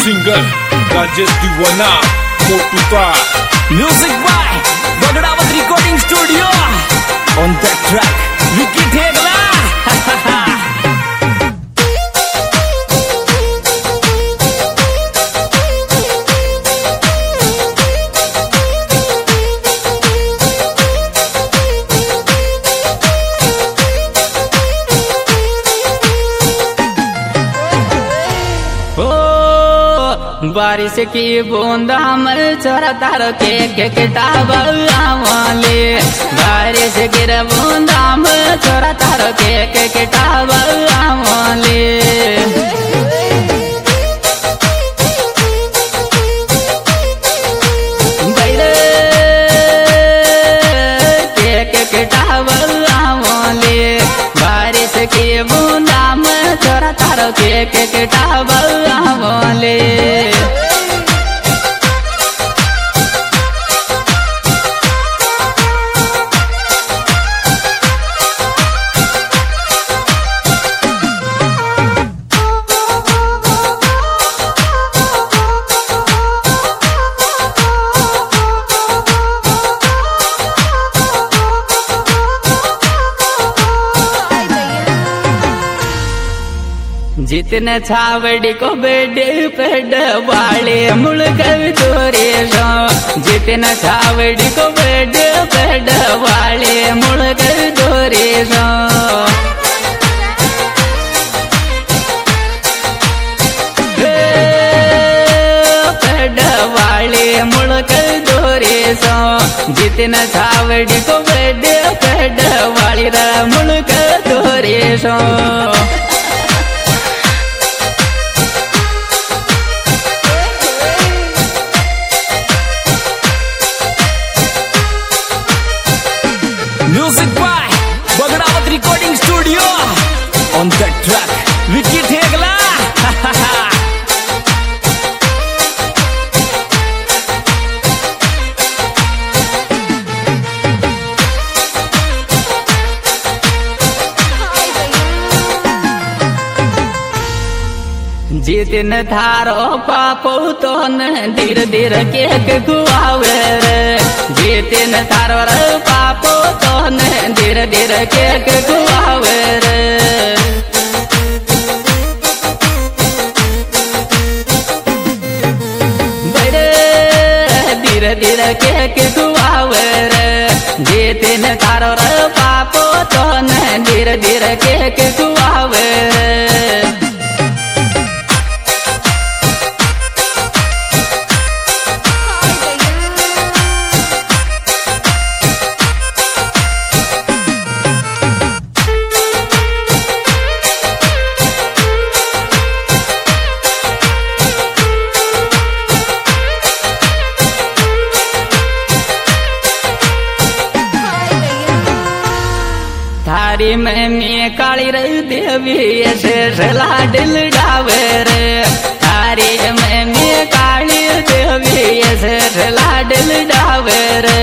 Singer Rajesh Deewana मोटूका music by Bagdawat recording studio on the track Vicky Thegla. बारिश की बूंदा मर चोरा तारो के किताब वाले बारिश की बूंदा मर चोरा तारो के किताब वाले किताब वाले बारिश की बूंदा मर चोरा तारो के किताब वाले जितने छावड़ी को बेडे पेड वाले मुड़कर तोरे जितने छावड़ी को बेडे पेड वाले मुड़कर तोरे पेड वाले मुड़कर तोरे जितने छावड़ी को बेडे पेड वाली मुड़कर तोरे music by Bagdawat recording studio on the track Vicky Thegla. जितन थारो पापो तो न धीरे धीरे के गुआवे रे जितन थारो पापो तो न धीरे धीरे के गुआवे रे बड़े धीरे धीरे के गुआवे रे जितन थारो पापो तो न धीरे धीरे के गुआवे रे थारी में काली रही देवी ऐसे लाडल डावे रे थारी में काली देवी ऐसे लाडल डावे रे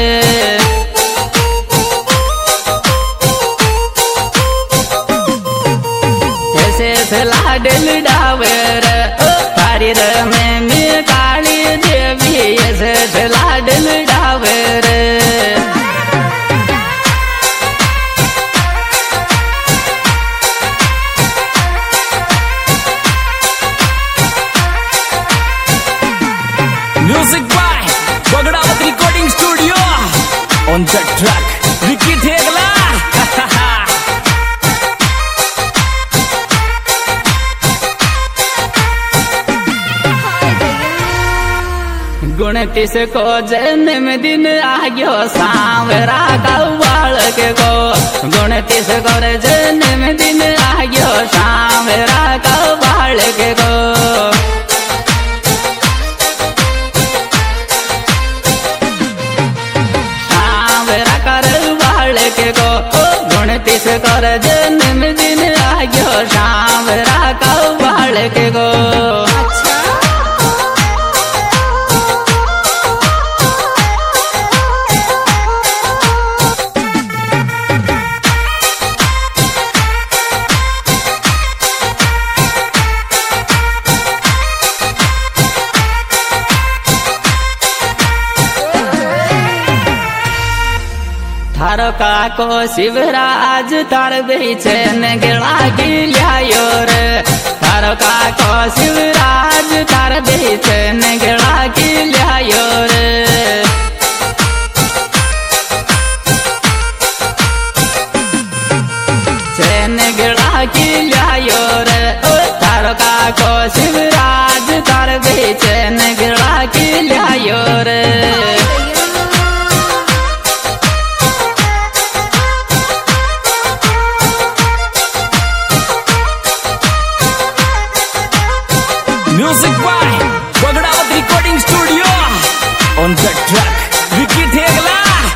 ऐसे लाडल डावे रे थारी में काली देवी ऐसे लाडल डावे रे music by Bagdawat recording studio on the track Vicky Thegla. गुणतीस को जन्म दिन आ गयो सांवरा कव्वाल के गो गुणतीस को जन्म दिन आ गयो सांवरा कव्वाल के गो सांवरा करवाल के गो गुणतीस को जन्म दिन आ गयो सांवरा कव्वाल के गो थारो काको शिवराज तार बेचे ने गिला गिलायो रे थारो काको शिवराज तार बेचे ने गिला गिलायो रे चैन गिला गिलायो रे थारो काको शिवराज तार बेचे ने गिला गिलायो रे Music by Bagdawat Recording Studio. On the track, Vicky Thegla.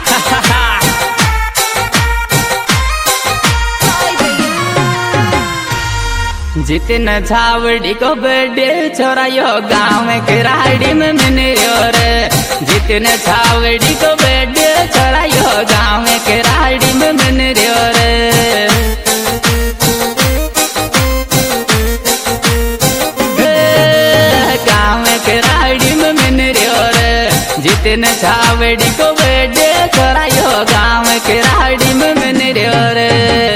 जितन झावड़ी को बर्थडे छोरा यो गाँव के राड़ी में मिनियो रे जितन झावड़ी को बर्थडे छोरा यो गाँव के राड़ी में मिनियो रे जितने छावड़ी को बर्थडे छोरा यो गाँव के राड़ी में मिनियो रे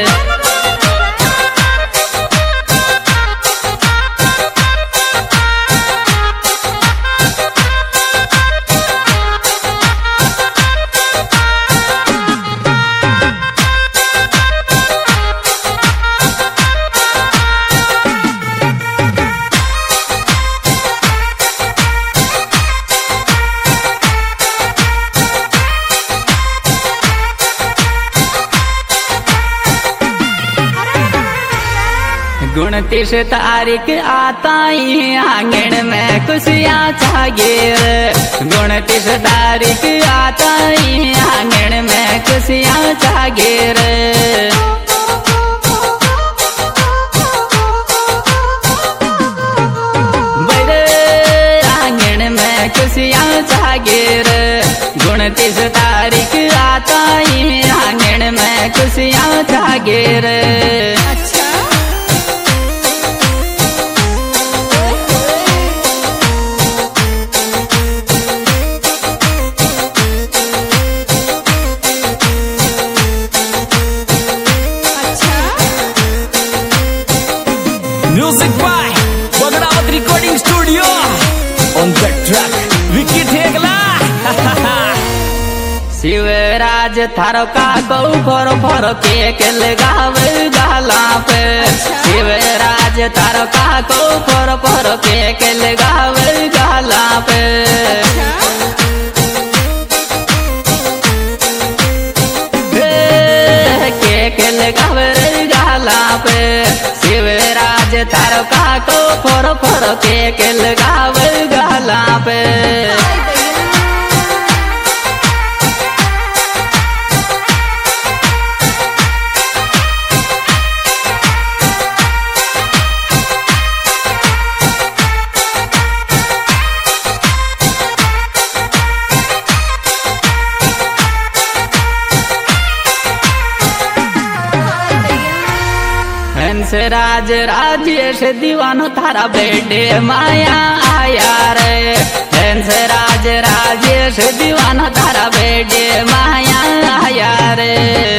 उनतीस तारीख आता ही आंगन में खुशियाँ छागे 29 तारीख आता ही आंगन में खुशियाँ छागे आंगन में खुशियाँ छागे 29 तारीख आता ही आंगन में खुशियाँ छागे Music by Bagdawat Recording Studio. On the track, Vicky Thegla. Shivraj थारो काको फोरो फोरो केक लगावे गाला पे शिवराज थारो काको फोरो फोरो केक लगावे गाला पे केक लगावे गाला पे शिवराज थारो काको फोरो फोरो केक लगावे गाला पे राज राजेश दीवानो थारा बेटे माया आया रे हंस राज राजेश दीवानो थारा बेटे माया आया रे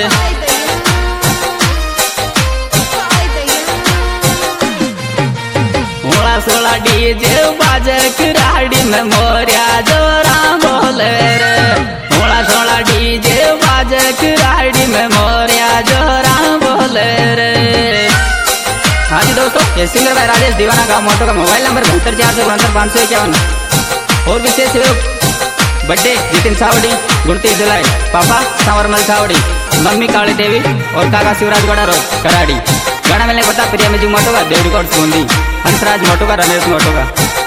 16 डीजे बाजक राड़ी में मोरिया जोरा बोले रे 16 डीजे बाजक राड़ी में मोरिया जोरा बोले रे। हाँ जी दोस्तों, ये सिंगर भाई राजेश दीवाना का मोटो का मोबाइल नंबर 72 और विशेष बर्थडे जितिन सावड़ी 29 जुलाई, पापा सांवरमल सावड़ी, मम्मी काली देवी और काका शिवराज गौड़ा रोड कराड़ी। गाना मिलने पता प्रिया म्यूजिक मोटो का, देव रिकॉर्ड्स बूंदी, हंसराज मोटो का, रमेश मोटो का।